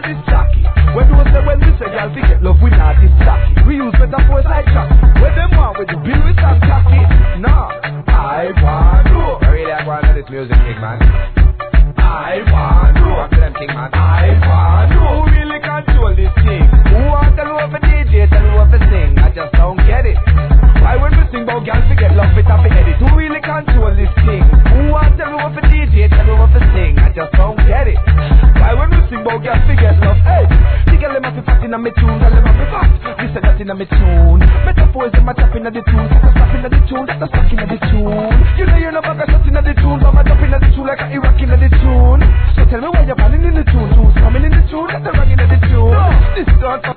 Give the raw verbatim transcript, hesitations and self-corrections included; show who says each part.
Speaker 1: girl is tacky. When you say when we say girl we get love, we not this tacky. We use metaphors like tacky. When them want with the bill we sound tacky. Nah, I want to. I really I want to this music thing, man. I want to. What's them thing, man? I want to. Who really control this thing? Who want to love a D J, tell me what to sing? I just don't get it. Why when we sing about girl we get love, it have to edit. Who really control this thing? Who want to love a D J, tell me what to sing? I just don't get it. Why when we sing about girl we get love, hey? The girl them have to fat in a me tune, girl them have to fat. Listen that in a me tune. Metaphors them a tap in a the tune, that's a stop in a the tune, that's a stuck in a the tune. You know you're not back a shot in a the tune, but I'm a jump in a the tune like a Iraq in a the tune. So tell me why you're running in the tune, who's coming in the tune, that's a rang in the tune. This don't